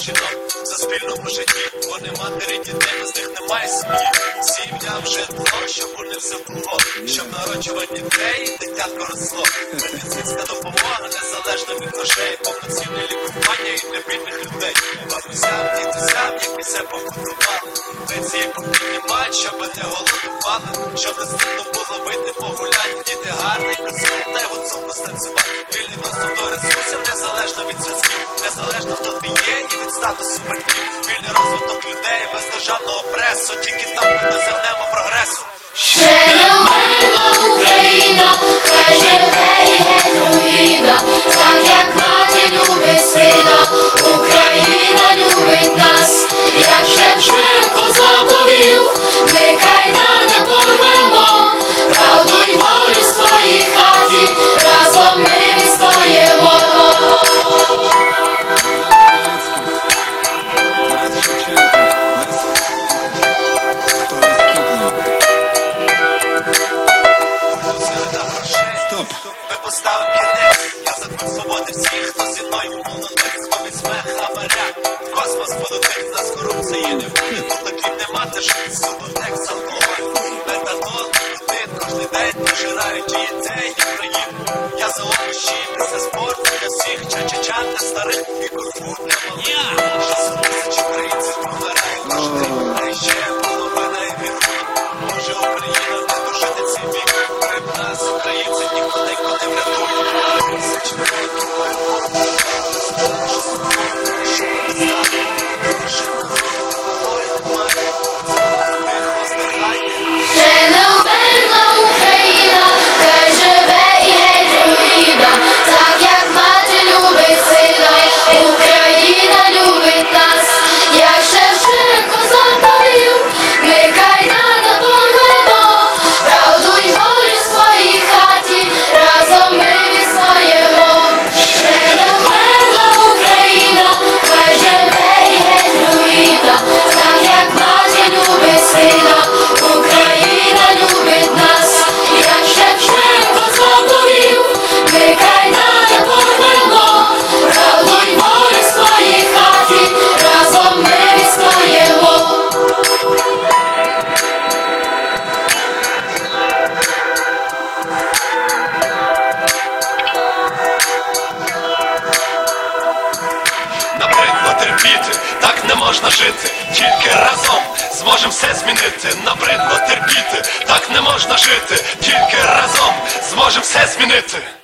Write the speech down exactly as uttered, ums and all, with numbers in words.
жінок в суспільному житті. Вони матері дітей, без них немає сім'ї. Сім'я вже дно, щоб у них все було, щоб народжувати дітей, дитятко росло. Медицинська допомога незалежно від грошей, повноцінне лікування і для бідних людей. Бабусям, дідусям, як місце побудували, пенсії попіднімають, щоб не голодували, щоб не стидно було вийти погулять. Діти гарні, красиві, та й гуцулку станцювати. Вільний доступ до ресурсів, незалежно від зв'язків, незалежно хто ти є і від статусу батьків. Вільний розвиток людей без державного пресу, тільки там ми досягнемо прогресу. Ще не вмерла Україна, хай живе і геть руїна, так як мати любить сина, Україна любить нас, як Шевченко заповів, ми кайдани порвемо, правду й волю в своїй хаті, разом ми відстоїмо. Ми поставимо кінець, я закон свободи всіх, хто зі мною молодець, хто візьме хабаря. В космос полетить, нас корупції не буде, тут таких нема, де жить субтекст, алкоголь, метанол, кредит, кожний день пожирають дітей України. Я за овощі, це спорт для всіх, ча-ча-ча для старих і курфу для малих. шістсот тисяч українців помирає кожен день, а ще половина емігрує. Може Україна не дожити цей вік, крім нас, українців, ніхто нікого не врятує. Тисячі років Ще не вмерла Україна, хай живе і геть руїна, так як мати любить сина, Україна любить нас, як Шевченко заповів, ми кайдани порвемо, правду й волю в своїй хаті, разом ми відстоїмо. Ще не вмерла Україна, хай живе і геть руїна, так як мати любить сина, Україна любить нас, як Шевченко заповів, ми кайдани порвемо, правду й волю в своїй хаті, разом ми відстоїмо. Набридло терпіти, так не можна жити, тільки разом зможем все змінити. Набридло терпіти, так не можна жити, тільки разом зможем все змінити.